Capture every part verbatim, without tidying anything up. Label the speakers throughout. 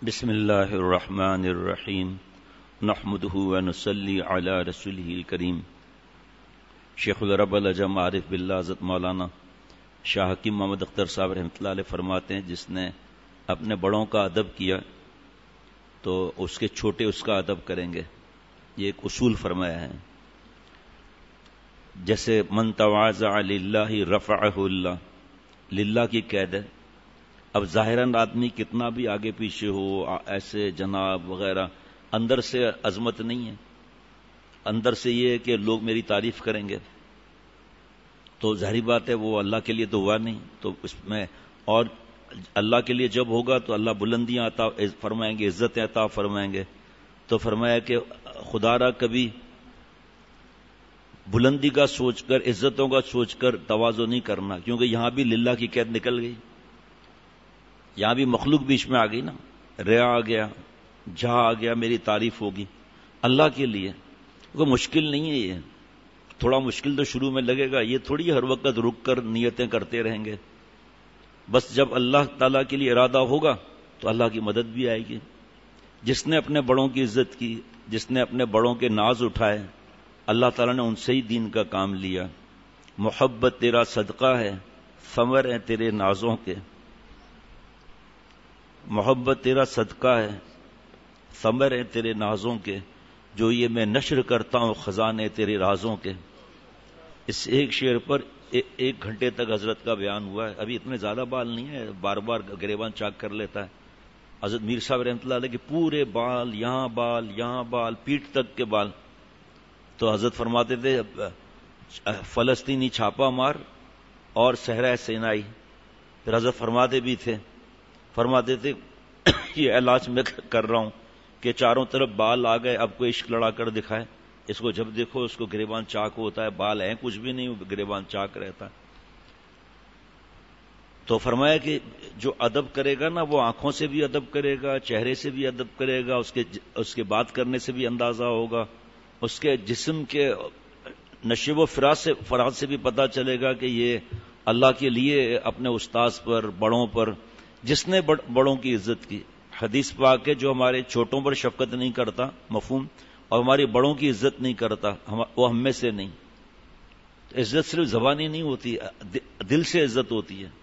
Speaker 1: بسم اللہ الرحمن الرحیم نحمده ونصلی علی رسوله الکریم. شیخ العرب العجم عارف باللہ حضرت مولانا شاہ حکیم محمد اختر صاحب رحمۃ اللہ علیہ فرماتے ہیں، جس نے اپنے بڑوں کا ادب کیا تو اس کے چھوٹے اس کا ادب کریں گے. یہ ایک اصول فرمایا ہے. جیسے من تواضع للہ رفعہ اللہ، للہ کی قید ہے. اب ظاہراً آدمی کتنا بھی آگے پیچھے ہو، ایسے جناب وغیرہ، اندر سے عظمت نہیں ہے. اندر سے یہ ہے کہ لوگ میری تعریف کریں گے، تو ظاہری بات ہے وہ اللہ کے لیے تو ہوا نہیں. تو اس میں اور اللہ کے لیے جب ہوگا تو اللہ بلندیاں عطا فرمائیں گے، عزتیں عطا فرمائیں گے. تو فرمایا کہ خدا را کبھی بلندی کا سوچ کر، عزتوں کا سوچ کر تواضع نہیں کرنا، کیونکہ یہاں بھی للہ کی قید نکل گئی. یہاں بھی مخلوق بیچ میں آ گئی نا، ریا آ گیا، جہاں آ گیا، میری تعریف ہوگی اللہ کے لیے. کیونکہ مشکل نہیں ہے، یہ تھوڑا مشکل تو شروع میں لگے گا. یہ تھوڑی ہر وقت رک کر نیتیں کرتے رہیں گے. بس جب اللہ تعالیٰ کے لیے ارادہ ہوگا تو اللہ کی مدد بھی آئے گی. جس نے اپنے بڑوں کی عزت کی، جس نے اپنے بڑوں کے ناز اٹھائے، اللہ تعالیٰ نے ان سے ہی دین کا کام لیا. محبت تیرا صدقہ ہے، ثمر ہے تیرے نازوں کے. محبت تیرا صدقہ ہے، ثمر ہے تیرے نازوں کے، جو یہ میں نشر کرتا ہوں خزانے تیرے رازوں کے. اس ایک شعر پر ایک گھنٹے تک حضرت کا بیان ہوا ہے. ابھی اتنے زیادہ بال نہیں ہے، بار بار گریبان چاک کر لیتا ہے. حضرت میر صاحب رحمۃ اللہ علیہ کے پورے بال، یہاں بال، یہاں بال، پیٹھ تک کے بال. تو حضرت فرماتے تھے فلسطینی چھاپا مار اور صحرا سینائی. پھر حضرت فرماتے بھی تھے فرماتے تھے یہ علاج میں کر رہا ہوں کہ چاروں طرف بال آ گئے، اب کوئی عشق لڑا کر دکھائے. اس کو جب دیکھو اس کو گریبان چاک ہوتا ہے، بال ہیں کچھ بھی نہیں، گریبان چاک رہتا ہے. تو فرمایا کہ جو ادب کرے گا نا، وہ آنکھوں سے بھی ادب کرے گا، چہرے سے بھی ادب کرے گا، اس کے اس کے بات کرنے سے بھی اندازہ ہوگا، اس کے جسم کے نشیب و فراز سے فراز سے بھی پتہ چلے گا کہ یہ اللہ کے لیے اپنے استاذ پر، بڑوں پر، جس نے بڑوں کی عزت کی. حدیث پاک ہے جو ہمارے چھوٹوں پر شفقت نہیں کرتا، مفہوم، اور ہماری بڑوں کی عزت نہیں کرتا، وہ ہم میں سے نہیں. عزت صرف زبانی نہیں ہوتی، دل سے عزت ہوتی ہے.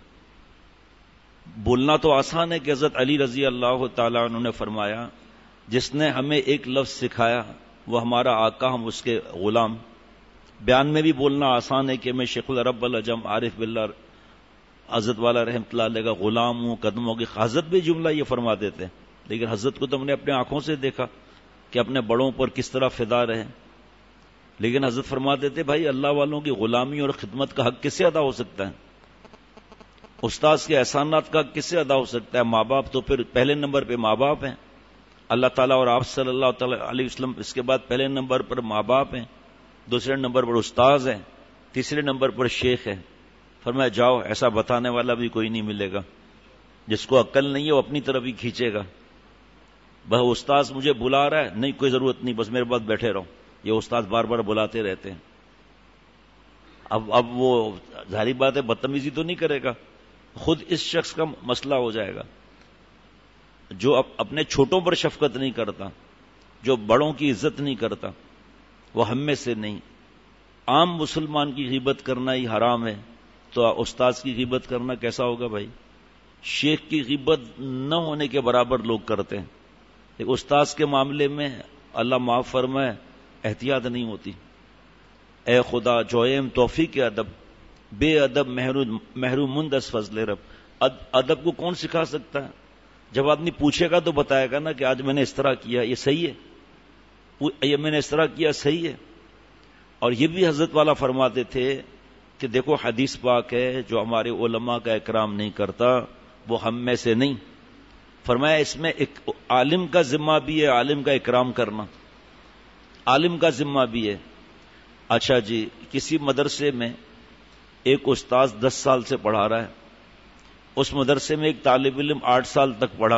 Speaker 1: بولنا تو آسان ہے کہ حضرت علی رضی اللہ تعالیٰ عنہ نے فرمایا، جس نے ہمیں ایک لفظ سکھایا وہ ہمارا آقا، ہم اس کے غلام. بیان میں بھی بولنا آسان ہے کہ میں شیخ العرب العجم عارف باللہ حضرت والا رحمۃ اللہ علیہ کا غلام ہوں، قدموں کی. حضرت بھی جملہ یہ فرما دیتے، لیکن حضرت کو تو ہم نے اپنے آنکھوں سے دیکھا کہ اپنے بڑوں پر کس طرح فدا رہے. لیکن حضرت فرما دیتے بھائی اللہ والوں کی غلامی اور خدمت کا حق کس سے ادا ہو سکتا ہے؟ استاذ کے احسانات کا حق کس سے ادا ہو سکتا ہے؟ ماں باپ تو پھر پہلے نمبر پہ ماں باپ ہیں. اللہ تعالیٰ اور آپ صلی اللہ تعالی علیہ وسلم اس کے بعد پہلے نمبر پر ماں باپ ہیں، دوسرے نمبر پر استاذ ہیں، تیسرے نمبر پر شیخ ہے. فرمایا جاؤ، ایسا بتانے والا بھی کوئی نہیں ملے گا. جس کو عقل نہیں ہے وہ اپنی طرف ہی کھینچے گا. بہ استاذ مجھے بلا رہا ہے، نہیں کوئی ضرورت نہیں، بس میرے پاس بیٹھے رہو. یہ استاذ بار بار بلاتے رہتے ہیں. اب اب وہ ظاہری بات ہے بدتمیزی تو نہیں کرے گا، خود اس شخص کا مسئلہ ہو جائے گا جو اپنے چھوٹوں پر شفقت نہیں کرتا، جو بڑوں کی عزت نہیں کرتا، وہ ہم میں سے نہیں. عام مسلمان کی غیبت کرنا ہی حرام ہے، تو استاذ کی غیبت کرنا کیسا ہوگا بھائی؟ شیخ کی غیبت نہ ہونے کے برابر لوگ کرتے ہیں. ایک استاذ کے معاملے میں اللہ معاف فرمائے احتیاط نہیں ہوتی. اے خدا جویم توفیق ادب، بے ادب محروم مند از فضل رب. ادب کو کون سکھا سکتا ہے؟ جب آدمی پوچھے گا تو بتائے گا نا کہ آج میں نے اس طرح کیا، یہ صحیح ہے، یہ میں نے اس طرح کیا صحیح ہے. اور یہ بھی حضرت والا فرماتے تھے کہ دیکھو حدیث پاک ہے جو ہمارے علماء کا اکرام نہیں کرتا وہ ہم میں سے نہیں. فرمایا اس میں ایک عالم کا ذمہ بھی ہے، عالم کا اکرام کرنا، عالم کا ذمہ بھی ہے. اچھا جی، کسی مدرسے میں ایک استاذ دس سال سے پڑھا رہا ہے، اس مدرسے میں ایک طالب علم آٹھ سال تک پڑھا،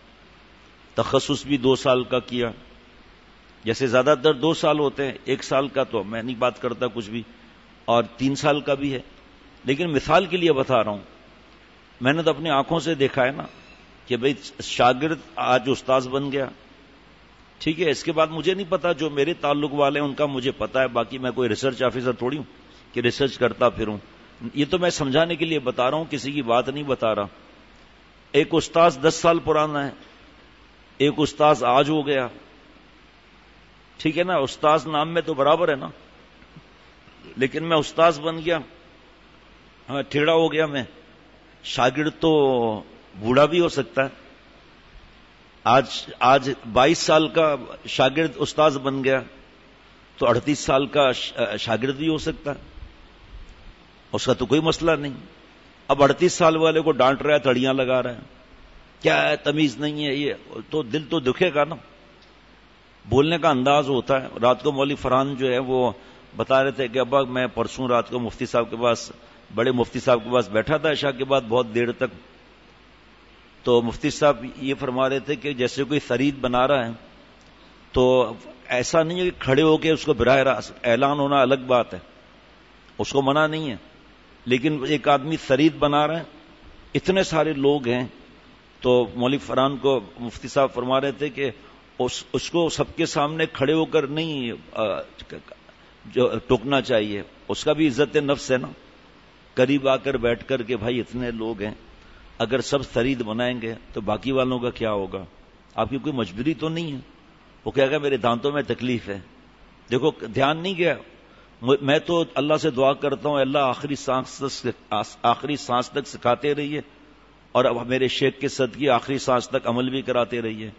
Speaker 1: تخصص بھی دو سال کا کیا. جیسے زیادہ تر دو سال ہوتے ہیں، ایک سال کا تو میں نہیں بات کرتا کچھ بھی، اور تین سال کا بھی ہے. لیکن مثال کے لیے بتا رہا ہوں، میں نے تو اپنی آنکھوں سے دیکھا ہے نا کہ بھئی شاگرد آج استاذ بن گیا، ٹھیک ہے، اس کے بعد مجھے نہیں پتا، جو میرے تعلق والے ہیں ان کا مجھے پتا ہے، باقی میں کوئی ریسرچ آفیسر تھوڑی ہوں کہ ریسرچ کرتا پھروں. یہ تو میں سمجھانے کے لیے بتا رہا ہوں، کسی کی بات نہیں بتا رہا. ایک استاذ دس سال پرانا ہے، ایک استاذ آج ہو گیا، ٹھیک ہے نا، استاذ نام میں تو برابر ہے نا، لیکن میں استاذ بن گیا، ہاں ٹھیڑا ہو گیا میں. شاگرد تو بوڑھا بھی ہو سکتا ہے. آج آج بائیس سال کا شاگرد استاذ بن گیا تو اڑتیس سال کا شاگرد بھی ہو سکتا ہے، اس کا تو کوئی مسئلہ نہیں. اب اڑتیس سال والے کو ڈانٹ رہا ہے، تڑیاں لگا رہا ہے، کیا ہے تمیز نہیں ہے، یہ تو دل تو دکھے گا نا. بولنے کا انداز ہوتا ہے. رات کو مولوی فرحان جو ہے وہ بتا رہے تھے کہ ابا میں پرسوں رات کو مفتی صاحب کے پاس، بڑے مفتی صاحب کے پاس بیٹھا تھا عشاء کے بعد بہت دیر تک، تو مفتی صاحب یہ فرما رہے تھے کہ جیسے کوئی خرید بنا رہا ہے تو ایسا نہیں ہے کہ کھڑے ہو کے اس کو براہ راست اعلان ہونا الگ بات ہے، اس کو منع نہیں ہے، لیکن ایک آدمی خرید بنا رہا ہے، اتنے سارے لوگ ہیں، تو مولوی فرحان کو مفتی صاحب فرما رہے تھے کہ اس, اس کو سب کے سامنے کھڑے ہو کر نہیں جو ٹوکنا چاہیے، اس کا بھی عزت نفس ہے نا. قریب آ کر بیٹھ کر کے بھائی اتنے لوگ ہیں، اگر سب خرید بنائیں گے تو باقی والوں کا کیا ہوگا؟ آپ کی کوئی مجبوری تو نہیں ہے. وہ کہے گا میرے دانتوں میں تکلیف ہے. دیکھو دھیان نہیں گیا. میں تو اللہ سے دعا کرتا ہوں اللہ آخری سانس آخری سانس تک سکھاتے رہیے، اور اب میرے شیخ کے صدقے آخری سانس تک عمل بھی کراتے رہیے.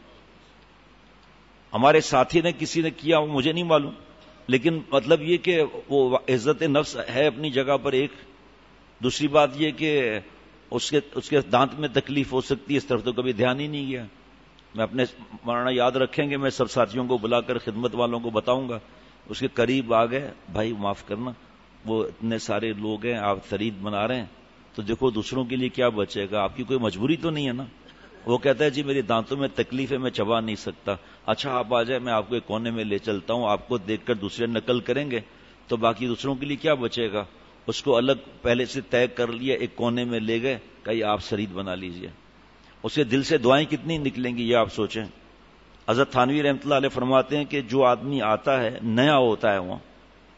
Speaker 1: ہمارے ساتھی نے کسی نے کیا وہ مجھے نہیں معلوم، لیکن مطلب یہ کہ وہ عزت نفس ہے اپنی جگہ پر ایک. دوسری بات یہ کہ اس کے اس کے دانت میں تکلیف ہو سکتی ہے، اس طرف تو کبھی دھیان ہی نہیں گیا. میں اپنے مولانا یاد رکھیں گے، میں سب ساتھیوں کو بلا کر خدمت والوں کو بتاؤں گا. اس کے قریب آ گئے، بھائی معاف کرنا، وہ اتنے سارے لوگ ہیں، آپ خرید بنا رہے ہیں، تو دیکھو دوسروں کے لیے کیا بچے گا؟ آپ کی کوئی مجبوری تو نہیں ہے نا. وہ کہتا ہے جی میری دانتوں میں تکلیف ہے، میں چبا نہیں سکتا. اچھا آپ آ جائے، میں آپ کو ایک کونے میں لے چلتا ہوں، آپ کو دیکھ کر دوسرے نقل کریں گے تو باقی دوسروں کے لیے کیا بچے گا؟ اس کو الگ پہلے سے طے کر لیا، ایک کونے میں لے گئے، کہیں آپ شرید بنا لیجئے. اس کے دل سے دعائیں کتنی نکلیں گی یہ آپ سوچیں. حضرت تھانوی رحمۃ اللہ علیہ فرماتے ہیں کہ جو آدمی آتا ہے نیا ہوتا ہے وہاں،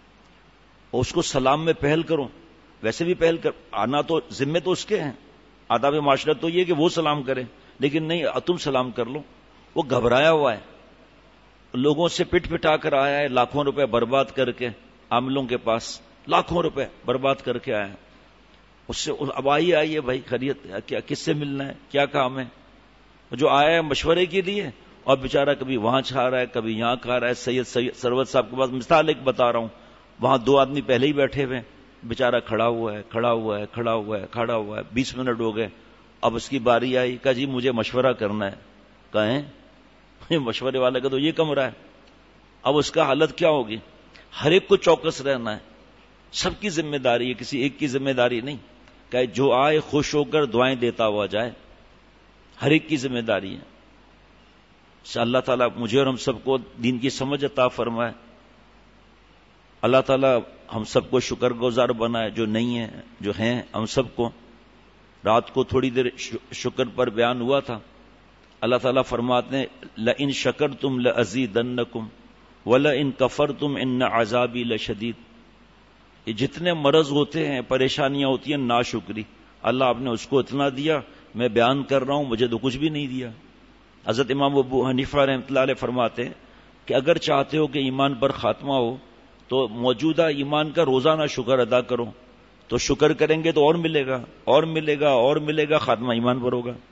Speaker 1: اس کو سلام میں پہل کرو. ویسے بھی پہل کر آنا تو ذمے تو اس کے ہیں، آداب معاشرت تو یہ کہ وہ سلام کرے، لیکن نہیں تم سلام کر لو. وہ گھبرایا ہوا ہے، لوگوں سے پٹ پٹا کر آیا ہے، لاکھوں روپے برباد کر کے، عاملوں کے پاس لاکھوں روپے برباد کر کے آیا ہے. اس سے اب آئیے آئیے بھائی خیریت کیا، کس سے ملنا ہے، کیا کام ہے؟ جو آیا ہے مشورے کے لیے، اور بیچارہ کبھی وہاں چھا رہا ہے کبھی یہاں کھا رہا ہے. سید سید سروت صاحب کے پاس مثال ایک بتا رہا ہوں، وہاں دو آدمی پہلے ہی بیٹھے ہوئے، بیچارہ کھڑا ہوا ہے کھڑا ہوا ہے کھڑا ہوا ہے کھڑا ہوا ہے بیس منٹ ہو گئے. اب اس کی باری آئی، کہا جی مجھے مشورہ کرنا ہے. کہیں مشورے والے کا تو یہ کمرہ ہے. اب اس کا حالت کیا ہوگی؟ ہر ایک کو چوکس رہنا ہے، سب کی ذمہ داری ہے، کسی ایک کی ذمہ داری نہیں. کہ جو آئے خوش ہو کر دعائیں دیتا ہوا جائے، ہر ایک کی ذمہ داری ہے. اللہ تعالیٰ مجھے اور ہم سب کو دین کی سمجھ عطا فرمائے. اللہ تعالیٰ ہم سب کو شکر گزار بنائے، جو نہیں ہیں جو ہیں ہم سب کو. رات کو تھوڑی دیر شکر پر بیان ہوا تھا. اللہ تعالیٰ فرماتے ہیں لئن شکرتم لازیدنکم ولئن کفرتم ان عذابی لشدید. یہ جتنے مرض ہوتے ہیں، پریشانیاں ہوتی ہیں، ناشکری، اللہ آپ نے اس کو اتنا دیا، میں بیان کر رہا ہوں مجھے تو کچھ بھی نہیں دیا. حضرت امام ابو حنیفہ رحمۃ اللہ علیہ فرماتے ہیں کہ اگر چاہتے ہو کہ ایمان پر خاتمہ ہو تو موجودہ ایمان کا روزانہ شکر ادا کرو، تو شکر کریں گے تو اور ملے گا اور ملے گا اور ملے گا، خاتمہ ایمان پر ہوگا.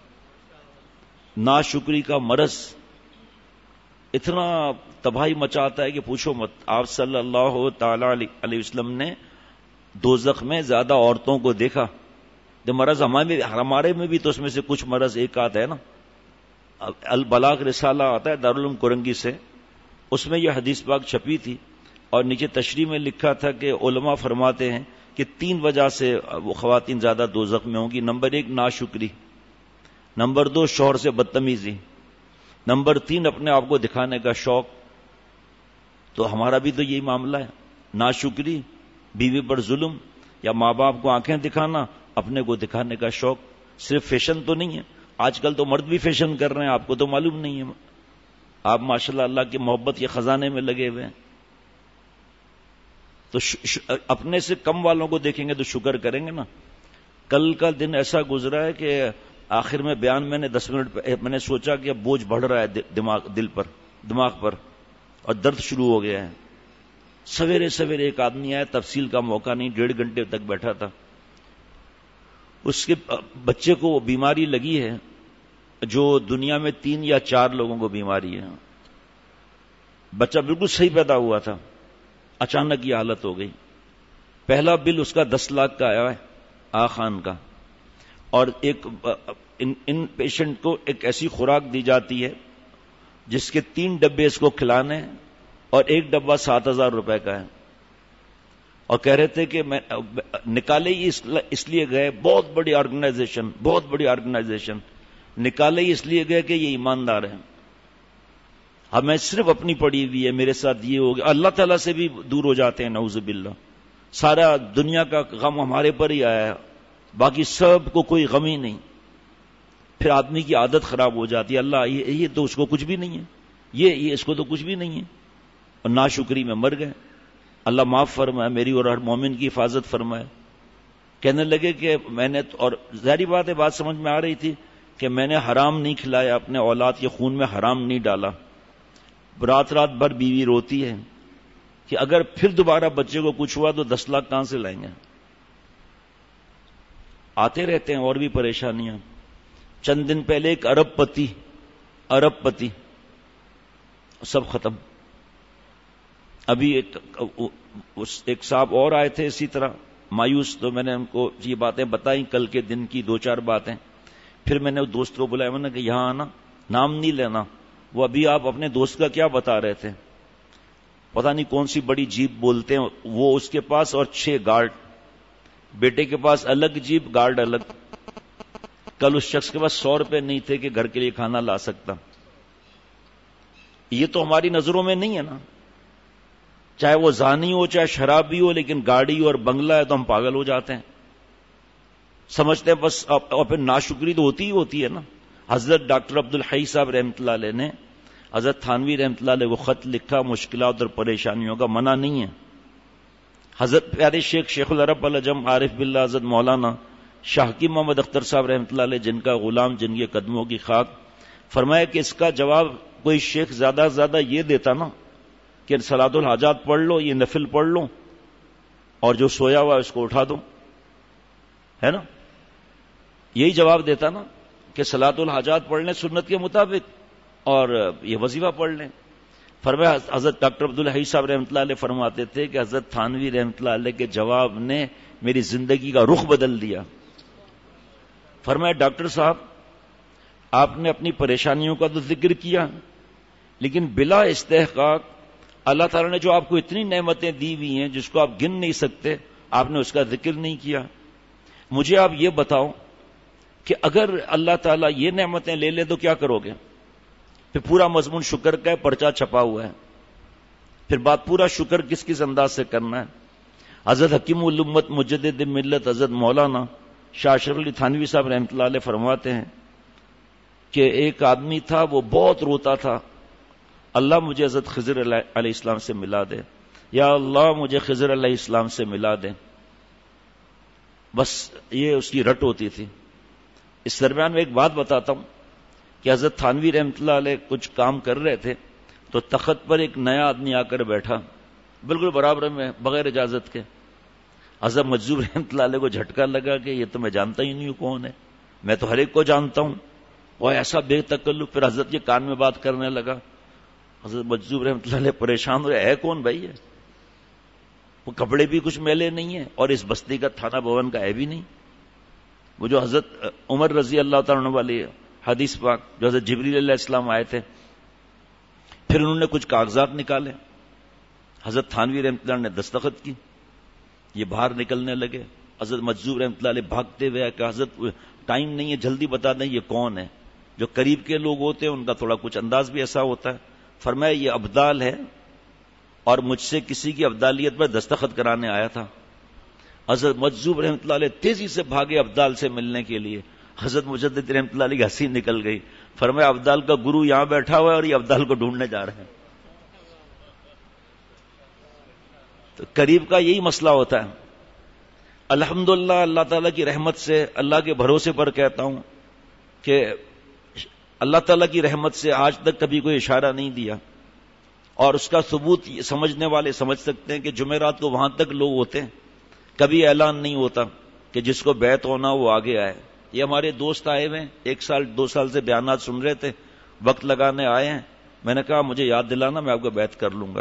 Speaker 1: ناشکری کا مرض اتنا تباہی مچاتا ہے کہ پوچھو مت. آپ صلی اللہ تعالی علیہ وسلم نے دوزخ میں زیادہ عورتوں کو دیکھا. جو مرض ہمارے ہمارے میں بھی تو اس میں سے کچھ مرض ایک آتا ہے نا. البلاغ رسالہ آتا ہے دارالعلوم کرنگی سے، اس میں یہ حدیث پاک چھپی تھی، اور نیچے تشریح میں لکھا تھا کہ علماء فرماتے ہیں کہ تین وجہ سے وہ خواتین زیادہ دوزخ میں ہوں گی. نمبر ایک ناشکری، نمبر دو شوہر سے بدتمیزی، نمبر تین اپنے آپ کو دکھانے کا شوق. تو ہمارا بھی تو یہی معاملہ ہے، ناشکری، بیوی پر ظلم، یا ماں باپ کو آنکھیں دکھانا، اپنے کو دکھانے کا شوق. صرف فیشن تو نہیں ہے، آج کل تو مرد بھی فیشن کر رہے ہیں، آپ کو تو معلوم نہیں ہے، آپ ماشاءاللہ اللہ کی محبت کے خزانے میں لگے ہوئے ہیں. تو ش... ش... اپنے سے کم والوں کو دیکھیں گے تو شکر کریں گے نا. کل کا دن ایسا گزرا ہے کہ آخر میں بیان میں نے دس منٹ میں نے سوچا کہ اب بوجھ بڑھ رہا ہے دماغ دل پر دماغ پر اور درد شروع ہو گیا ہے. سویرے سویرے ایک آدمی آیا، تفصیل کا موقع نہیں، ڈیڑھ گھنٹے تک بیٹھا تھا. اس کے بچے کو وہ بیماری لگی ہے جو دنیا میں تین یا چار لوگوں کو بیماری ہے. بچہ بالکل صحیح پیدا ہوا تھا، اچانک یہ حالت ہو گئی. پہلا بل اس کا دس لاکھ کا آیا ہے آ خان کا، اور ایک ان, ان پیشنٹ کو ایک ایسی خوراک دی جاتی ہے جس کے تین ڈبے اس کو کھلانے ہیں اور ایک ڈبہ سات ہزار روپے کا ہے. اور کہہ رہے تھے کہ میں نکالے ہی اس لیے گئے، بہت بڑی آرگنائزیشن بہت بڑی آرگنائزیشن نکالے ہی اس لیے گئے کہ یہ ایماندار ہیں. ہمیں صرف اپنی پڑی ہوئی ہے، میرے ساتھ یہ ہو گیا، اللہ تعالیٰ سے بھی دور ہو جاتے ہیں نعوذ باللہ. سارا دنیا کا غم ہمارے پر ہی آیا ہے، باقی سب کو کوئی غم ہی نہیں. پھر آدمی کی عادت خراب ہو جاتی ہے، اللہ یہ, یہ تو اس کو کچھ بھی نہیں ہے، یہ, یہ اس کو تو کچھ بھی نہیں ہے، اور ناشکری میں مر گئے. اللہ معاف فرمائے، میری اور ہر مومن کی حفاظت فرمائے. کہنے لگے کہ میں نے، اور ظاہری بات ہے بات سمجھ میں آ رہی تھی کہ میں نے حرام نہیں کھلایا، اپنے اولاد کے خون میں حرام نہیں ڈالا. رات رات بھر بیوی روتی ہے کہ اگر پھر دوبارہ بچے کو کچھ ہوا تو دس لاکھ کہاں سے لائیں گے. آتے رہتے ہیں اور بھی پریشانیاں. چند دن پہلے ایک ارب پتی ارب پتی سب ختم. ابھی ایک, ایک صاحب اور آئے تھے اسی طرح مایوس، تو میں نے ان کو یہ باتیں بتائیں کل کے دن کی دو چار باتیں. پھر میں نے دوست کو بلایا، میں نے کہ یہاں آنا، نام نہیں لینا. وہ ابھی آپ اپنے دوست کا کیا بتا رہے تھے، پتہ نہیں کون سی بڑی جیپ بولتے ہیں وہ اس کے پاس، اور چھ گارڈ، بیٹے کے پاس الگ جیپ گارڈ الگ. کل اس شخص کے پاس سو روپے نہیں تھے کہ گھر کے لیے کھانا لا سکتا. یہ تو ہماری نظروں میں نہیں ہے نا، چاہے وہ زانی ہو چاہے شرابی ہو، لیکن گاڑی اور بنگلہ ہے تو ہم پاگل ہو جاتے ہیں، سمجھتے ہیں بس. اور پھر ناشکری تو ہوتی ہی ہوتی ہے نا. حضرت ڈاکٹر عبد الحی صاحب رحمۃ اللہ علیہ نے حضرت تھانوی رحمۃ اللہ علیہ کو خط لکھا، مشکلات اور پریشانیوں کا منع نہیں ہے. حضرت پیارے شیخ شیخ العرب العجم عارف باللہ حضرت مولانا شاہ کی محمد اختر صاحب رحمۃ اللہ علیہ، جن کا غلام جن کے قدموں کی خاک، فرمایا کہ اس کا جواب کوئی شیخ زیادہ سے زیادہ یہ دیتا نا کہ صلاۃ الحاجات پڑھ لو، یہ نفل پڑھ لو، اور جو سویا ہوا اس کو اٹھا دو، ہے نا. یہی جواب دیتا نا کہ صلاۃ الحاجات پڑھ لیں سنت کے مطابق اور یہ وظیفہ پڑھ لیں. فرمایا حضرت ڈاکٹر عبد الحی صاحب رحمۃ اللہ علیہ فرماتے تھے کہ حضرت تھانوی رحمۃ اللہ علیہ کے جواب نے میری زندگی کا رخ بدل دیا. فرمایا ڈاکٹر صاحب آپ نے اپنی پریشانیوں کا تو ذکر کیا، لیکن بلا استحقاق اللہ تعالیٰ نے جو آپ کو اتنی نعمتیں دی ہوئی ہیں جس کو آپ گن نہیں سکتے، آپ نے اس کا ذکر نہیں کیا. مجھے آپ یہ بتاؤ کہ اگر اللہ تعالیٰ یہ نعمتیں لے لے تو کیا کرو گے؟ پھر پورا مضمون شکر کا ہے، پرچہ چھپا ہوا ہے. پھر بات پورا شکر کس کس انداز سے کرنا ہے. حضرت حکیم الامت مجدد ملت حضرت مولانا شاہ اشرف علی تھانوی صاحب رحمۃ اللہ علیہ فرماتے ہیں کہ ایک آدمی تھا، وہ بہت روتا تھا، اللہ مجھے حضرت خضر علیہ السلام سے ملا دے، یا اللہ مجھے خضر علیہ السلام سے ملا دے. بس یہ اس کی رٹ ہوتی تھی. اس درمیان میں ایک بات بتاتا ہوں کہ حضرت تھانوی رحمۃ اللہ علیہ کچھ کام کر رہے تھے تو تخت پر ایک نیا آدمی آ کر بیٹھا بالکل برابر میں بغیر اجازت کے. حضرت مجذوب رحمۃ اللہ علیہ کو جھٹکا لگا کہ یہ تو میں جانتا ہی نہیں ہوں کون ہے، میں تو ہر ایک کو جانتا ہوں. وہ ایسا بے تکلف. پھر حضرت کے کان میں بات کرنے لگا. حضرت مجذوب رحمۃ اللہ علیہ پریشان ہوئے، ہے کون بھائی ہے؟ وہ کپڑے بھی کچھ میلے نہیں ہیں اور اس بستی کا تھانہ بھون کا ہے بھی نہیں. وہ جو حضرت عمر رضی اللہ تعالیٰ عنہ والی حدیث پاک جو حضرت جبریل علیہ السلام آئے تھے، پھر انہوں نے کچھ کاغذات نکالے، حضرت تھانوی رحمۃ اللہ نے دستخط کی، یہ باہر نکلنے لگے. حضرت مجذوب رحمۃ اللہ علیہ بھاگتے ہوئے کہ حضرت ٹائم نہیں ہے، جلدی بتا دیں یہ کون ہے. جو قریب کے لوگ ہوتے ہیں ان کا تھوڑا کچھ انداز بھی ایسا ہوتا ہے. فرمایا یہ ابدال ہے اور مجھ سے کسی کی ابدالیت پر دستخط کرانے آیا تھا. حضرت مجذوب رحمۃ اللہ علیہ تیزی سے بھاگے ابدال سے ملنے کے لیے. حضرت مجدد رحمۃ اللہ علیہ کی ہنسی نکل گئی. فرمایا ابدال کا گرو یہاں بیٹھا ہوا ہے اور یہ ابدال کو ڈھونڈنے جا رہے ہیں. تو قریب کا یہی مسئلہ ہوتا ہے. الحمدللہ اللہ تعالیٰ کی رحمت سے, اللہ کے بھروسے پر کہتا ہوں کہ اللہ تعالیٰ کی رحمت سے آج تک کبھی کوئی اشارہ نہیں دیا, اور اس کا ثبوت سمجھنے والے سمجھ سکتے ہیں کہ جمعرات کو وہاں تک لوگ ہوتے ہیں, کبھی اعلان نہیں ہوتا کہ جس کو بیعت ہونا وہ آگے آئے. یہ ہمارے دوست آئے ہوئے ہیں, ایک سال دو سال سے بیانات سن رہے تھے, وقت لگانے آئے ہیں. میں نے کہا مجھے یاد دلانا, میں آپ کو بیعت کر لوں گا.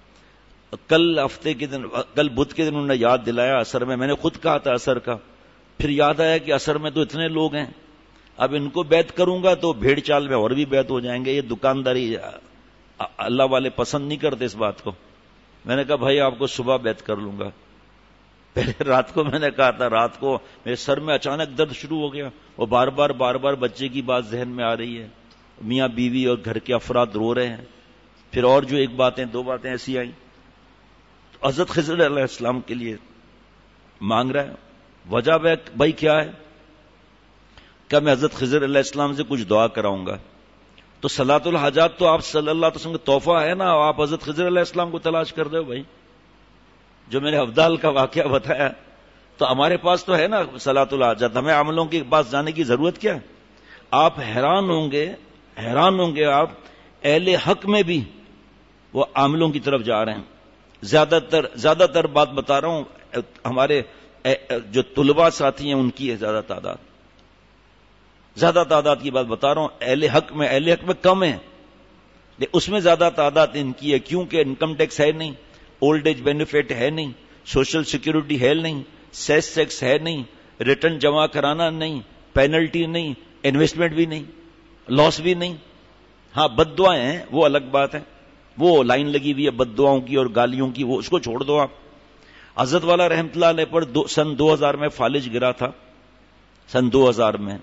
Speaker 1: کل ہفتے کے دن, کل بدھ کے دن انہوں نے یاد دلایا اثر میں. میں نے خود کہا تھا اثر کا, پھر یاد آیا کہ اثر میں تو اتنے لوگ ہیں, اب ان کو بیعت کروں گا تو بھیڑ چال میں اور بھی بیعت ہو جائیں گے. یہ دکانداری اللہ والے پسند نہیں کرتے اس بات کو. میں نے کہا بھائی آپ کو صبح بیعت کر لوں گا. پہلے رات کو میں نے کہا تھا, رات کو میرے سر میں اچانک درد شروع ہو گیا, وہ بار بار بار بار بچے کی بات ذہن میں آ رہی ہے, میاں بیوی اور گھر کے افراد رو رہے ہیں. پھر اور جو ایک باتیں دو باتیں ایسی آئیں. حضرت خضر علیہ السلام کے لیے مانگ رہا ہے. وجہ بھائی کیا ہے؟ کہ میں حضرت خضر علیہ السلام سے کچھ دعا کراؤں گا. تو صلاۃ الحاجات تو آپ صلی اللہ علیہ وسلم کا تحفہ ہے نا, آپ حضرت خضر علیہ السلام کو تلاش کر رہے ہو بھائی. جو میں نے ابدال کا واقعہ بتایا, تو ہمارے پاس تو ہے نا صلاۃ الحاجات, ہمیں عملوں کے پاس جانے کی ضرورت کیا ہے؟ آپ حیران ہوں گے, حیران ہوں گے آپ, اہل حق میں بھی وہ عاملوں کی طرف جا رہے ہیں. زیادہ تر زیادہ تر بات بتا رہا ہوں, ہمارے جو طلباء ساتھی ہیں ان کی ہے زیادہ تعداد, زیادہ تعداد کی بات بتا رہا ہوں. اہل حق میں اہل حق میں کم ہے, اس میں زیادہ تعداد ان کی ہے, کیونکہ انکم ٹیکس ہے نہیں, اولڈ ایج بینیفٹ ہے نہیں, سوشل سیکورٹی ہے نہیں, سیس ٹیکس ہے نہیں, ریٹرن جمع کرانا نہیں, پینلٹی نہیں, انویسٹمنٹ بھی نہیں, لاس بھی نہیں. ہاں بد دعائیں ہیں وہ الگ بات ہے, وہ لائن لگی ہوئی ہے بد دعاؤں کی اور گالیوں کی, وہ اس کو چھوڑ دو آپ. حضرت والا رحمت اللہ علیہ پر دو, سن دو ہزار میں فالج گرا تھا, سن دو ہزار میں.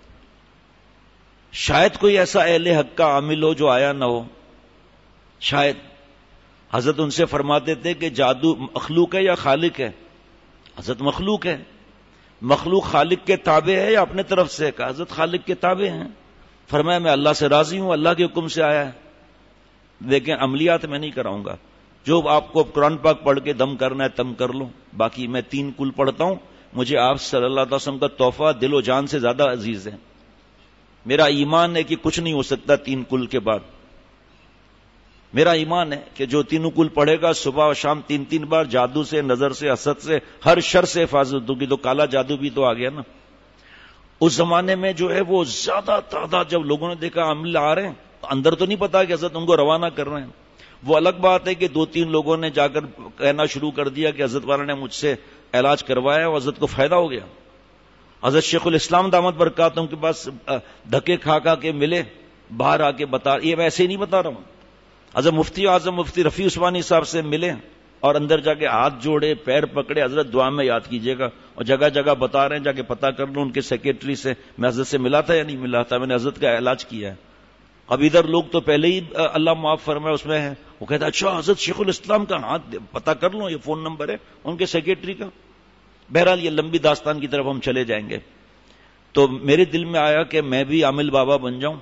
Speaker 1: شاید کوئی ایسا اہل حق کا عامل ہو جو آیا نہ ہو, شاید. حضرت ان سے فرماتے تھے کہ جادو مخلوق ہے یا خالق ہے؟ حضرت مخلوق ہے. مخلوق خالق کے تابع ہے یا اپنے طرف سے؟ کہ حضرت خالق کے تابع ہیں. فرمایا میں اللہ سے راضی ہوں, اللہ کے حکم سے آیا ہے, لیکن عملیات میں نہیں کراؤں گا. جو آپ کو قرآن پاک پڑھ کے دم کرنا ہے تم کر لو, باقی میں تین کل پڑھتا ہوں, مجھے آپ صلی اللہ علیہ وسلم کا تحفہ دل و جان سے زیادہ عزیز ہے. میرا ایمان ہے کہ کچھ نہیں ہو سکتا تین کل کے بعد. میرا ایمان ہے کہ جو تینوں کل پڑھے گا صبح اور شام تین تین بار, جادو سے, نظر سے, حسد سے, ہر شر سے حفاظت ہوگی. تو کالا جادو بھی تو آ گیا نا. اس زمانے میں جو ہے وہ زیادہ تعداد, جب لوگوں نے دیکھا عمل آ رہے ہیں, اندر تو نہیں پتا کہ حضرت ان کو روانہ کر رہے ہیں. وہ الگ بات ہے کہ دو تین لوگوں نے جا کر کہنا شروع کر دیا کہ حضرت والا نے مجھ سے علاج کروایا اور حضرت کو فائدہ ہو گیا. حضرت شیخ الاسلام دامت برکاتہم کے پاس دھکے کھا کھا کے ملے, باہر آ کے بتا, یہ میں ایسے ہی نہیں بتا رہا ہوں. حضرت مفتی اعظم مفتی رفیع عثمانی صاحب سے ملے اور اندر جا کے ہاتھ جوڑے, پیر پکڑے, حضرت دعا میں یاد کیجیے گا, اور جگہ جگہ بتا رہے ہیں, جا کے پتا کر لوں ان کے سیکرٹری سے میں حضرت سے ملا تھا یا نہیں ملا تھا, میں نے حضرت کا علاج کیا ہے. اب ادھر لوگ تو پہلے ہی اللہ معاف فرمائے اس میں ہے, وہ کہتا ہے اچھا حضرت شیخ الاسلام کا ہاتھ پتا کر لوں, یہ فون نمبر ہے ان کے سیکرٹری کا. بہرحال یہ لمبی داستان کی طرف ہم چلے جائیں گے. تو میرے دل میں آیا کہ میں بھی عامل بابا بن جاؤں.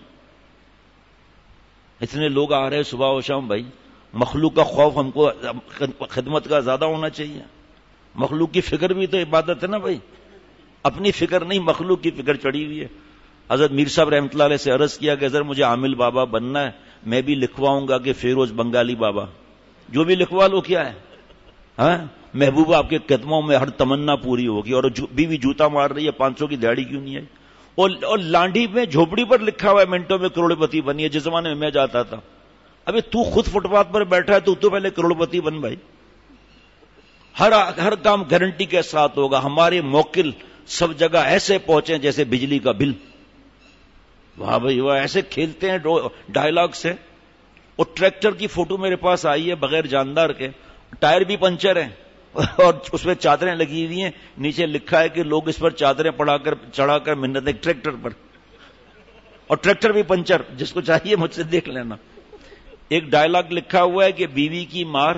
Speaker 1: اتنے لوگ آ رہے صبح و شام, بھائی مخلوق کا خوف ہم کو خدمت کا زیادہ ہونا چاہیے. مخلوق کی فکر بھی تو عبادت ہے نا بھائی, اپنی فکر نہیں, مخلوق کی فکر چڑھی ہوئی ہے. حضرت میر صاحب رحمۃ اللہ علیہ سے عرض کیا کہ حضرت مجھے عامل بابا بننا ہے, میں بھی لکھواؤں گا کہ فیروز بنگالی بابا, جو بھی لکھوا لو کیا ہے, ہاں محبوبہ آپ کے قدموں میں ہر تمنا پوری ہوگی. اور بیوی جوتا مار رہی ہے, پانچ سو کی دیہڑی کیوں نہیں ہے. اور, اور لانڈی میں جھوپڑی پر لکھا ہوا ہے منٹوں میں کروڑ پتی بنی ہے, جس زمانے میں میں جاتا تھا. ابھی تو خود فٹ پاتھ پر بیٹھا ہے, تو تو پہلے کروڑ پتی بن بھائی. ہر ہر کام گارنٹی کے ساتھ ہوگا. ہمارے موکل سب جگہ ایسے پہنچے جیسے بجلی کا بل. واہ بھائی واہ, ایسے کھیلتے ہیں ڈائلاگ سے. اور ٹریکٹر کی فوٹو میرے پاس آئی ہے بغیر جاندار کے, ٹائر بھی پنچر ہیں اور اس میں چادریں لگی ہوئی ہیں, نیچے لکھا ہے کہ لوگ اس پر چادریں پڑا کر چڑھا کر منت ایک ٹریکٹر پر, اور ٹریکٹر بھی پنچر. جس کو چاہیے مجھ سے دیکھ لینا. ایک ڈائلاگ لکھا ہوا ہے کہ بیوی کی مار,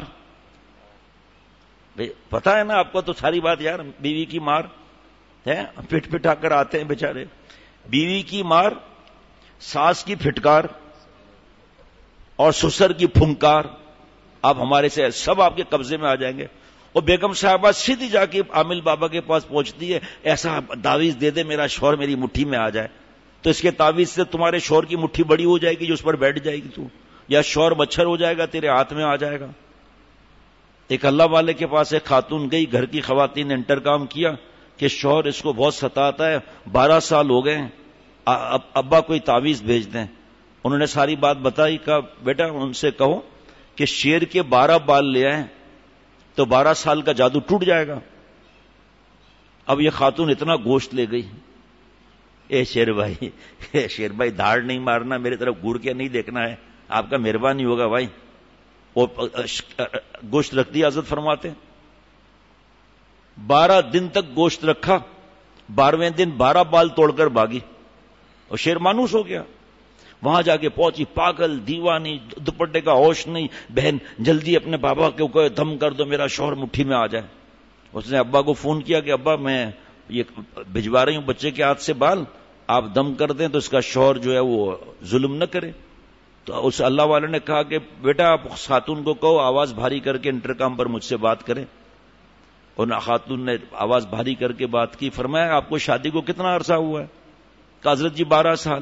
Speaker 1: پتا ہے نا آپ کو تو ساری بات یار, بیوی کی مار ہے, پٹ پٹا کر آتے ہیں بیچارے. بیوی کی مار، ساس کی پھٹکار اور سسر کی پھنکار، آپ ہمارے سے سب آپ کے قبضے میں آ جائیں گے. اور بیگم صاحبہ سیدھی جا کے عامل بابا کے پاس پہنچتی ہے، ایسا تعویذ دے دے میرا شوہر میری مٹھی میں آ جائے. تو اس کے تعویذ سے تمہارے شوہر کی مٹھی بڑی ہو جائے گی جو اس پر بیٹھ جائے گی تو، یا شوہر مچھر ہو جائے گا تیرے ہاتھ میں آ جائے گا. ایک اللہ والے کے پاس ایک خاتون گئی، گھر کی خواتین نے انٹرکام کیا کہ شوہر اس کو بہت ستاتا ہے، بارہ سال ہو گئے، ابا کوئی تعویذ بھیج دیں. انہوں نے ساری بات بتائی. کہا بیٹا ان سے کہو کہ شیر کے بارہ بال لے آئیں تو بارہ سال کا جادو ٹوٹ جائے گا. اب یہ خاتون اتنا گوشت لے گئی. اے شیر بھائی، اے شیر بھائی دھاڑ نہیں مارنا، میرے طرف گھور کے نہیں دیکھنا ہے، آپ کا مہربانی ہوگا بھائی. وہ گوشت رکھ دیا. حضرت فرماتے بارہ دن تک گوشت رکھا، بارہویں دن بارہ بال توڑ کر بھاگی اور شیر مانوس ہو گیا. وہاں جا کے پہنچی، پاگل دیوانی، دوپٹے کا ہوش نہیں. بہن جلدی اپنے بابا کو کوئی دم کر دو، میرا شوہر مٹھی میں آ جائے. اس نے ابا کو فون کیا کہ ابا میں یہ بھجوا رہی ہوں بچے کے ہاتھ سے بال، آپ دم کر دیں تو اس کا شوہر جو ہے وہ ظلم نہ کرے. تو اس اللہ والے نے کہا کہ بیٹا آپ خاتون کو کہو آواز بھاری کر کے انٹرکام پر مجھ سے بات کریں. اور خاتون نے آواز بھاری کر کے بات کی. فرمایا آپ کو شادی کو کتنا عرصہ ہوا ہے؟ کہ حضرت جی بارہ سال.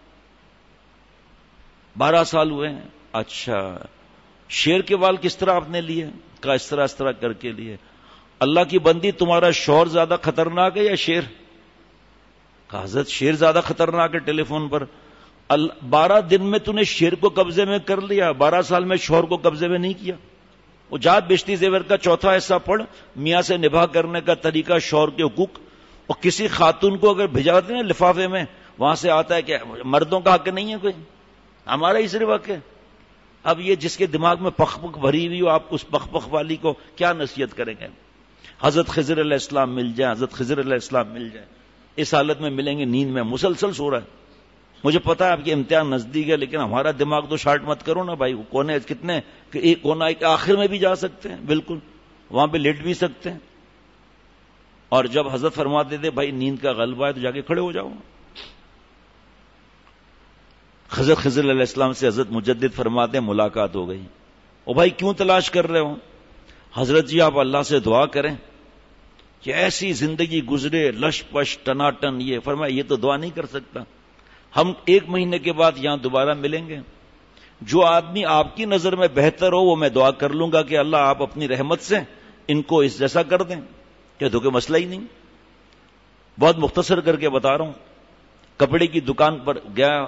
Speaker 1: بارہ سال ہوئے ہیں. اچھا شیر کے بال کس طرح آپ نے لیے؟ کہا اس طرح اس طرح کر کے لیے. اللہ کی بندی تمہارا شوہر زیادہ خطرناک ہے یا شیر؟ کہا حضرت شیر زیادہ خطرناک ہے ٹیلی فون پر. بارہ دن میں تو نے شیر کو قبضے میں کر لیا، بارہ سال میں شوہر کو قبضے میں نہیں کیا. وہ جات بیشتی زیور کا چوتھا حصہ پڑھ، میاں سے نباہ کرنے کا طریقہ، شوہر کے حقوق. اور کسی خاتون کو اگر بھجواتے ہیں لفافے میں، وہاں سے آتا ہے کہ مردوں کا حق نہیں ہے کوئی، ہمارا ہی صرف حق ہے. اب یہ جس کے دماغ میں پخ پخ بھری ہوئی ہو، آپ اس پخ پخ والی کو کیا نصیحت کریں گے؟ حضرت خضر علیہ السلام مل جائیں، حضرت خضر علیہ السلام مل جائیں. اس حالت میں ملیں گے، نیند میں مسلسل سو رہا ہے. مجھے پتا ہے آپ کے امتحان نزدیک ہے، لیکن ہمارا دماغ تو شارٹ مت کرو نا بھائی. کونے کتنے کہ ایک کونا ایک آخر میں بھی جا سکتے ہیں، بالکل وہاں پہ لیٹ بھی سکتے ہیں. اور جب حضرت فرماتے تھے بھائی نیند کا غلبہ ہے تو جا کے کھڑے ہو جاؤ. حضرت خضر علیہ السلام سے حضرت مجدد فرماتے ہیں ملاقات ہو گئی. او بھائی کیوں تلاش کر رہے ہو؟ حضرت جی آپ اللہ سے دعا کریں کہ ایسی زندگی گزرے لش پش ٹناٹن. یہ فرمایا یہ تو دعا نہیں کر سکتا، ہم ایک مہینے کے بعد یہاں دوبارہ ملیں گے. جو آدمی آپ کی نظر میں بہتر ہو وہ میں دعا کر لوں گا کہ اللہ آپ اپنی رحمت سے ان کو اس جیسا کر دیں. کہ تو کوئی مسئلہ ہی نہیں. بہت مختصر کر کے بتا رہا ہوں. کپڑے کی دکان پر گیا،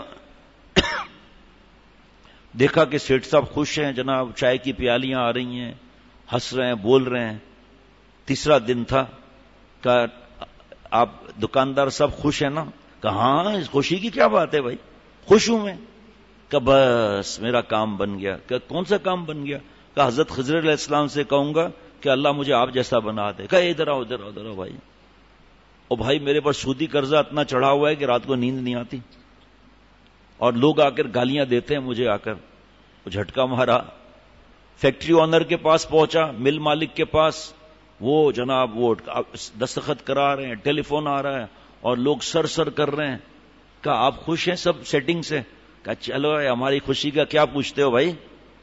Speaker 1: دیکھا کہ سیٹھ صاحب خوش ہیں جناب، چائے کی پیالیاں آ رہی ہیں، ہنس رہے ہیں، بول رہے ہیں. تیسرا دن تھا. کہ آپ دکاندار صاحب خوش ہیں نا؟ کہ ہاں اس خوشی کی کیا بات ہے بھائی، خوش ہوں میں. کہ بس میرا کام بن گیا. کہ کون سا کام بن گیا؟ کہ حضرت خضر علیہ السلام سے کہوں گا کہ اللہ مجھے آپ جیسا بنا دے. کہ ادھر آؤ ادھر آؤ ادھر آؤ بھائی. اور بھائی میرے پر سودی قرضہ اتنا چڑھا ہوا ہے کہ رات کو نیند نہیں آتی، اور لوگ آ کر گالیاں دیتے ہیں مجھے. آ کر جھٹکا مارا. فیکٹری اونر کے پاس پہنچا، مل مالک کے پاس. وہ جناب وہ دستخط کرا رہے ہیں، ٹیلی فون آ رہا ہے اور لوگ سر سر کر رہے ہیں. کہا آپ خوش ہیں سب سیٹنگ سے؟ کہا چلو ہماری خوشی کا کیا پوچھتے ہو بھائی.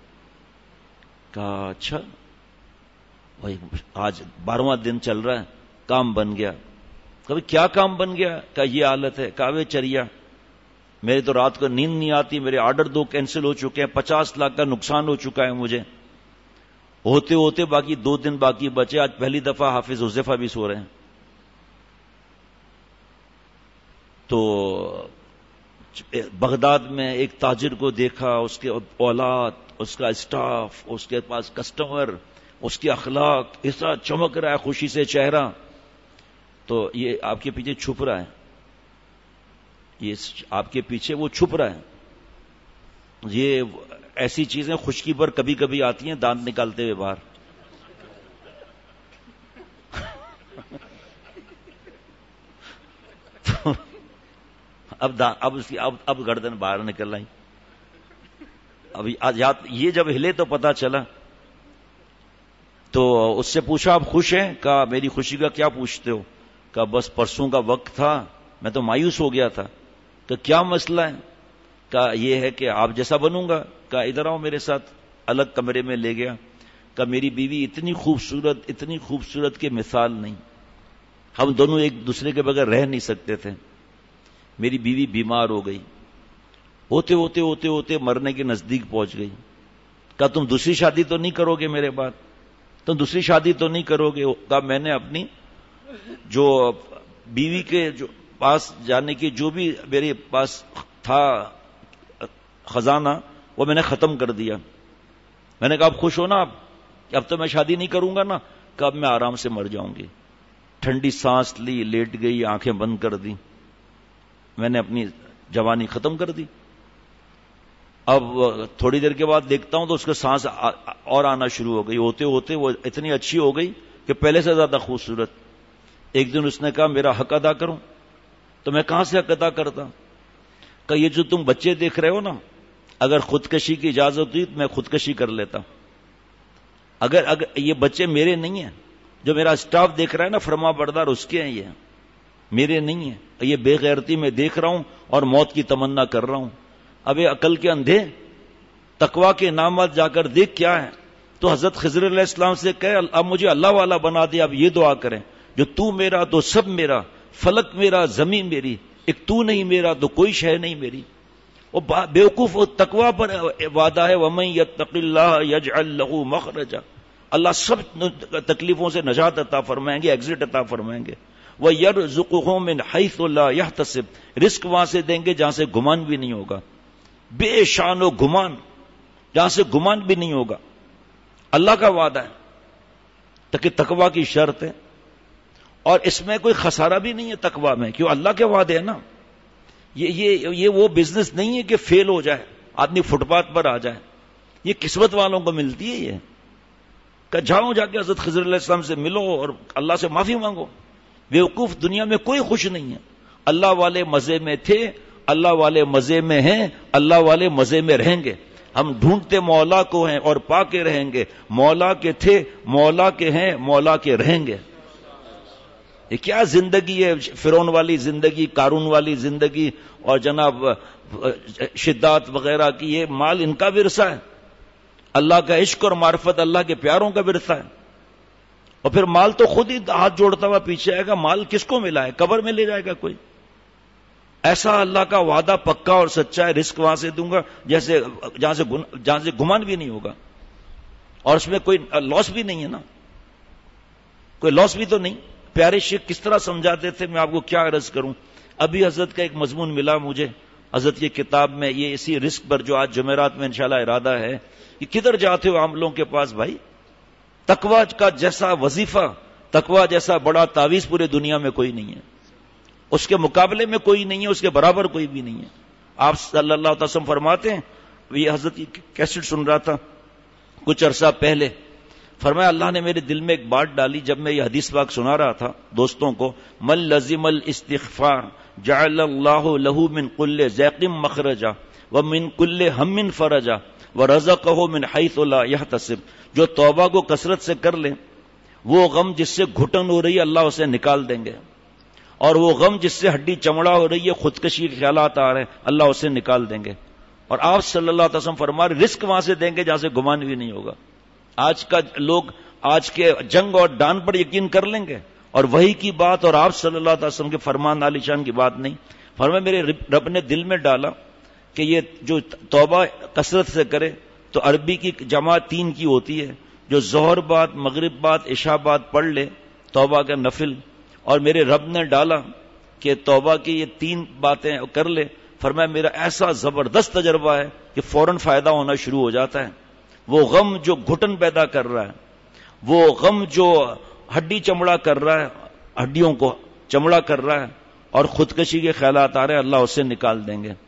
Speaker 1: کہا اچھا بھائی آج بارہواں دن چل رہا ہے، کام بن گیا. کبھی کیا کام بن گیا؟ کہا یہ حالت ہے. کہا چریا میرے تو رات کو نیند نہیں آتی، میرے آرڈر دو کینسل ہو چکے ہیں، پچاس لاکھ کا نقصان ہو چکا ہے مجھے. ہوتے ہوتے باقی دو دن باقی بچے. آج پہلی دفعہ حافظ حذیفہ بھی سو رہے ہیں. تو بغداد میں ایک تاجر کو دیکھا، اس کے اولاد، اس کا اسٹاف، اس کے پاس کسٹمر، اس کے اخلاق، ایسا چمک رہا ہے خوشی سے چہرہ. تو یہ آپ کے پیچھے چھپ رہا ہے، یہ آپ کے پیچھے وہ چھپ رہا ہے. یہ ایسی چیزیں خشکی پر کبھی کبھی آتی ہیں دانت نکالتے ہوئے باہر. اب دا اب اس کی اب اب گردن باہر نکل رہی. ابھی یہ جب ہلے تو پتا چلا. تو اس سے پوچھا آپ خوش ہیں؟ کہا میری خوشی کا کیا پوچھتے ہو؟ کہا بس پرسوں کا وقت تھا میں تو مایوس ہو گیا تھا کہ کیا مسئلہ ہے؟ کہا یہ ہے کہ آپ جیسا بنوں گا. کہا ادھر آؤ میرے ساتھ. الگ کمرے میں لے گیا. کہا میری بیوی اتنی خوبصورت اتنی خوبصورت کہ مثال نہیں, ہم دونوں ایک دوسرے کے بغیر رہ نہیں سکتے تھے. میری بیوی بیمار ہو گئی, ہوتے ہوتے ہوتے ہوتے مرنے کے نزدیک پہنچ گئی. کہا تم دوسری شادی تو نہیں کرو گے میرے بعد؟ تم دوسری شادی تو نہیں کرو گے؟ کہا میں نے اپنی جو بیوی کے جو پاس جانے کی جو بھی میرے پاس تھا خزانہ وہ میں نے ختم کر دیا. میں نے کہا اب خوش ہو نا آپ, اب تو میں شادی نہیں کروں گا نا. کہ اب میں آرام سے مر جاؤں گی. ٹھنڈی سانس لی, لیٹ گئی, آنکھیں بند کر دی. میں نے اپنی جوانی ختم کر دی. اب تھوڑی دیر کے بعد دیکھتا ہوں تو اس کا سانس اور آنا شروع ہو گئی. ہوتے ہوتے وہ اتنی اچھی ہو گئی کہ پہلے سے زیادہ خوبصورت. ایک دن اس نے کہا میرا حق ادا کروں. تو میں کہاں سے حق ادا کرتا؟ کہ یہ جو تم بچے دیکھ رہے ہو نا, اگر خودکشی کی اجازت ہوتی تو میں خودکشی کر لیتا. اگر اگر یہ بچے میرے نہیں ہیں, جو میرا اسٹاف دیکھ رہا ہے نا فرما بردار اس کے ہیں, یہ میرے نہیں ہیں. یہ بے غیرتی میں دیکھ رہا ہوں اور موت کی تمنا کر رہا ہوں. اب یہ عقل کے اندھے تقویٰ کے انعامات جا کر دیکھ کیا ہے. تو حضرت خضر علیہ السلام سے کہے اب مجھے اللہ والا بنا دے. اب یہ دعا کریں جو تو میرا تو سب میرا, فلک میرا زمین میری, ایک تو نہیں میرا تو کوئی شے نہیں میری. وہ بیوقوف تقویٰ پر وعدہ ہے وَمَن يَتَّقِ اللَّهَ يَجْعَل لَّهُ مَخْرَجًا. اللہ سب تکلیفوں سے نجات عطا فرمائیں گے, ایگزٹ عطا فرمائیں گے. وَيَرْزُقُهُ مِنْ حَيْثُ لَا يَحْتَسِبْ. رزق وہاں سے دیں گے جہاں سے گمان بھی نہیں ہوگا. بے شان و گمان, جہاں سے گمان بھی نہیں ہوگا. اللہ کا وعدہ ہے, تاکہ تقویٰ کی شرط ہے. اور اس میں کوئی خسارہ بھی نہیں ہے تقویٰ میں, کیوں اللہ کے وعدے ہیں نا. یہ یہ یہ وہ بزنس نہیں ہے کہ فیل ہو جائے, آدمی فٹ پاتھ پر آ جائے. یہ قسمت والوں کو ملتی ہے. یہ کہ جاؤ جا کے حضرت خضر علیہ السلام سے ملو اور اللہ سے معافی مانگو. بیوقوف دنیا میں کوئی خوش نہیں ہے. اللہ والے مزے میں تھے, اللہ والے مزے میں ہیں, اللہ والے مزے میں رہیں گے. ہم ڈھونڈتے مولا کو ہیں اور پا کے رہیں گے. مولا کے تھے, مولا کے ہیں, مولا کے رہیں گے. یہ کیا زندگی ہے, فرعون والی زندگی, قارون والی زندگی, اور جناب شدات وغیرہ کی. یہ مال ان کا ورثہ ہے. اللہ کا عشق اور معرفت اللہ کے پیاروں کا ورثہ ہے. اور پھر مال تو خود ہی ہاتھ جوڑتا ہوا پیچھے آئے گا. مال کس کو ملا ہے؟ قبر میں لے جائے گا کوئی. ایسا اللہ کا وعدہ پکا اور سچا ہے, رزق وہاں سے دوں گا جیسے جہاں سے جہاں سے گمان بھی نہیں ہوگا. اور اس میں کوئی لاس بھی نہیں ہے نا, کوئی لاس بھی تو نہیں. پیارے شیخ کس طرح سمجھاتے تھے, میں آپ کو کیا عرض کروں. ابھی حضرت کا ایک مضمون ملا مجھے حضرت کی کتاب میں, یہ اسی رزق پر جو آج جمعرات میں انشاءاللہ ارادہ ہے. کہ کدھر جاتے ہو عاملوں کے پاس بھائی؟ تقویٰ کا جیسا وظیفہ, تقویٰ جیسا بڑا تعویذ پورے دنیا میں کوئی نہیں ہے. اس کے مقابلے میں کوئی نہیں ہے, اس کے برابر کوئی بھی نہیں ہے. آپ صلی اللہ علیہ وسلم فرماتے ہیں, یہ حضرت کی کیسٹ سن رہا تھا کچھ عرصہ پہلے, فرمایا اللہ نے میرے دل میں ایک بات ڈالی جب میں یہ حدیث پاک سنا رہا تھا دوستوں کو. من لزم الاستغفار جعل اللہ له من كل ضيق مخرجا ومن كل هم فرجا ورزقه من حيث لا يحتسب. جو توبہ کو کثرت سے کر لے, وہ غم جس سے گھٹن ہو رہی ہے اللہ اسے نکال دیں گے. اور وہ غم جس سے ہڈی چمڑا ہو رہی ہے, خودکشی کے خیالات آ رہے ہیں, اللہ اسے نکال دیں گے. اور آپ صلی اللہ علیہ وسلم فرما رہے رزق وہاں سے دیں گے جہاں سے گمان بھی نہیں ہوگا. آج کا لوگ آج کے جنگ اور ڈان پر یقین کر لیں گے, اور وہی کی بات اور آپ صلی اللہ علیہ وسلم کے فرمان عالی شان کی بات نہیں. فرمایا میرے رب نے دل میں ڈالا کہ یہ جو توبہ کثرت سے کرے تو عربی کی جمع تین کی ہوتی ہے, جو ظہر بعد مغرب بعد عشاء بعد پڑھ لے توبہ کا نفل. اور میرے رب نے ڈالا کہ توبہ کی یہ تین باتیں کر لے. فرمایا میرا ایسا زبردست تجربہ ہے کہ فوراً فائدہ ہونا شروع ہو جاتا ہے. وہ غم جو گھٹن پیدا کر رہا ہے, وہ غم جو ہڈی چمڑا کر رہا ہے, ہڈیوں کو چمڑا کر رہا ہے, اور خودکشی کے خیالات آ رہے ہیں, اللہ اسے نکال دیں گے.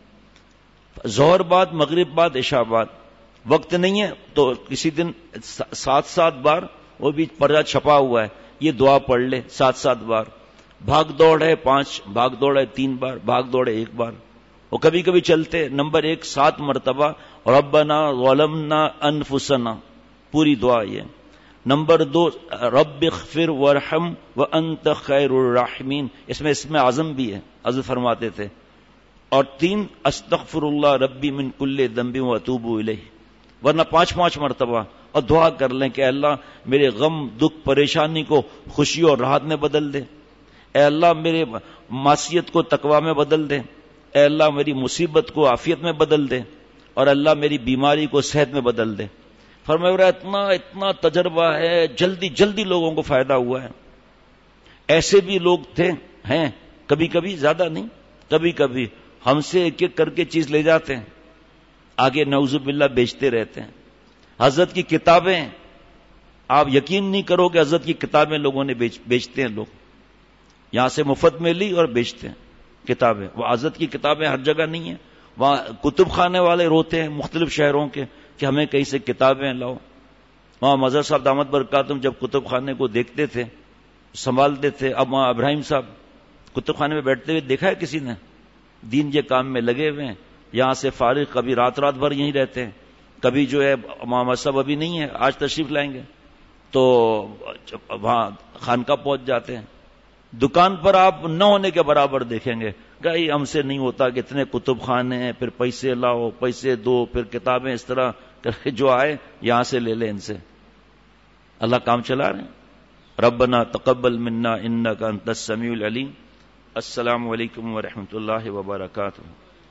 Speaker 1: ظہر بعد مغرب بعد عشاء بعد, وقت نہیں ہے تو کسی دن سات سات بار, وہ بھی پردہ چھپا ہوا ہے, یہ دعا پڑھ لے سات سات بار. بھاگ دوڑ ہے پانچ, بھاگ دوڑ ہے تین بار, بھاگ دوڑ ہے ایک بار. اور کبھی کبھی چلتے نمبر ایک سات مرتبہ ربنا ظلمنا انفسنا, پوری دعا یہ. نمبر دو رب اغفر وارحم وانت خیر الراحمین، اس میں اسم اعظم بھی ہے، حضرت فرماتے تھے. اور تین استغفر اللہ ربی من کل ذنب واتوب الیہ، ورنہ پانچ پانچ مرتبہ. اور دعا کر لیں کہ اے اللہ میرے غم دکھ پریشانی کو خوشی اور راحت میں بدل دے، اے اللہ میرے معصیت کو تقوی میں بدل دے، اے اللہ میری مصیبت کو عافیت میں بدل دے، اور اللہ میری بیماری کو صحت میں بدل دے. فرمایا اتنا اتنا تجربہ ہے، جلدی جلدی لوگوں کو فائدہ ہوا ہے. ایسے بھی لوگ تھے ہیں، کبھی کبھی، زیادہ نہیں، کبھی کبھی ہم سے ایک ایک کر کے چیز لے جاتے ہیں، آگے نعوذ باللہ بیچتے رہتے ہیں. حضرت کی کتابیں، آپ یقین نہیں کرو کہ حضرت کی کتابیں لوگوں نے بیچ بیچتے ہیں. لوگ یہاں سے مفت میں لی اور بیچتے ہیں کتابیں. وہ حضرت کی کتابیں ہر جگہ نہیں ہیں، وہاں کتب خانے والے روتے ہیں مختلف شہروں کے کہ ہمیں کہیں سے کتابیں لاؤ. وہاں مظہر صاحب دامت برکاتہم جب کتب خانے کو دیکھتے تھے، سنبھالتے تھے. اب وہاں ابراہیم صاحب کتب خانے میں بیٹھتے ہوئے دیکھا ہے کسی نے؟ دین کے کام میں لگے ہوئے ہیں، یہاں سے فارغ، کبھی رات رات بھر یہیں رہتے ہیں. کبھی جو ہے محمد صاحب ابھی نہیں ہے، آج تشریف لائیں گے تو وہاں خانقاہ پہنچ جاتے ہیں. دکان پر آپ نہ ہونے کے برابر دیکھیں گے. گئی ہم سے نہیں ہوتا کہ اتنے کتب خانے ہیں، پھر پیسے لاؤ، پیسے دو، پھر کتابیں اس طرح کر کے جو آئے یہاں سے لے لیں ان سے. اللہ کام چلا رہے ہیں. ربنا تقبل منا انک انت السمیع العلیم. السلام علیکم ورحمۃ اللہ وبرکاتہ.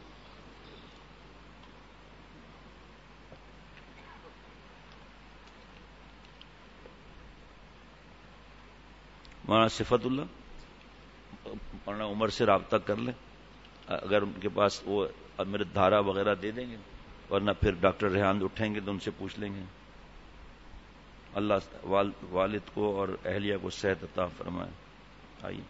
Speaker 1: مولانا صفت اللہ، مولانا عمر سے رابطہ کر لیں، اگر ان کے پاس وہ امرت دھارا وغیرہ دے دیں گے، ورنہ پھر ڈاکٹر ریحان اٹھیں گے تو ان سے پوچھ لیں گے. اللہ والد کو اور اہلیہ کو صحت عطا فرمائے. آئیے.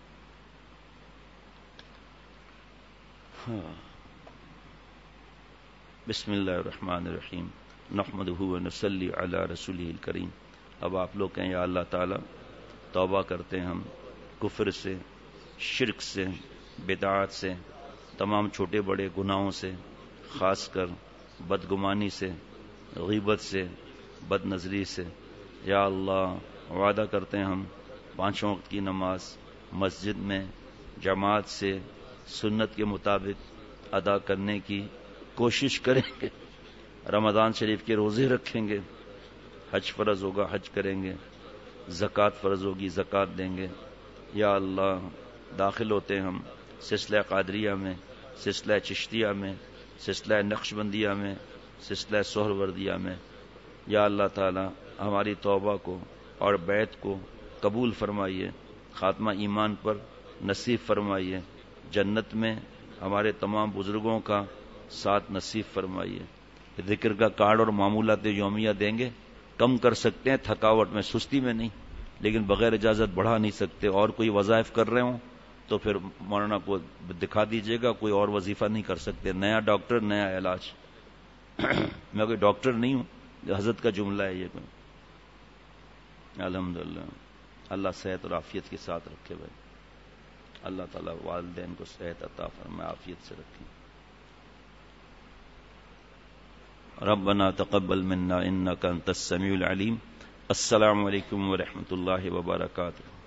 Speaker 1: بسم اللہ الرحمن الرحیم. نحمدہ ونصلی علی رسولہ الکریم. اب آپ لوگ کہیں یا اللہ تعالی توبہ کرتے ہیں ہم کفر سے، شرک سے، بدعات سے، تمام چھوٹے بڑے گناہوں سے، خاص کر بدگمانی سے، غیبت سے، بد نظری سے. یا اللہ وعدہ کرتے ہیں ہم پانچوں وقت کی نماز مسجد میں جماعت سے سنت کے مطابق ادا کرنے کی کوشش کریں گے. رمضان شریف کے روزے رکھیں گے، حج فرض ہوگا حج کریں گے، زکوٰۃ فرض ہوگی زکوٰۃ دیں گے. یا اللہ داخل ہوتے ہم سلسلہ قادریہ میں، سلسلہ چشتیہ میں، سلسلہ نقشبندیہ میں، سلسلہ سہروردیہ میں. یا اللہ تعالی ہماری توبہ کو اور بیعت کو قبول فرمائیے، خاتمہ ایمان پر نصیب فرمائیے. جنت میں ہمارے تمام بزرگوں کا ساتھ نصیب فرمائیے. ذکر کا کارڈ اور معمولات یومیہ دیں گے، کم کر سکتے ہیں تھکاوٹ میں، سستی میں نہیں، لیکن بغیر اجازت بڑھا نہیں سکتے. اور کوئی وظائف کر رہے ہوں تو پھر مولانا کو دکھا دیجیے گا، کوئی اور وظیفہ نہیں کر سکتے. نیا ڈاکٹر نیا علاج. میں کوئی ڈاکٹر نہیں ہوں، حضرت کا جملہ ہے یہ. کوئی الحمدللہ اللہ صحت اور عافیت کے ساتھ رکھے بھائی. اللہ تعالیٰ والدین کو صحت عطا فرمائے، عافیت سے رکھیں. ربنا تقبل منا انک انت السمیع العلیم. السلام علیکم ورحمۃ اللہ وبرکاتہ.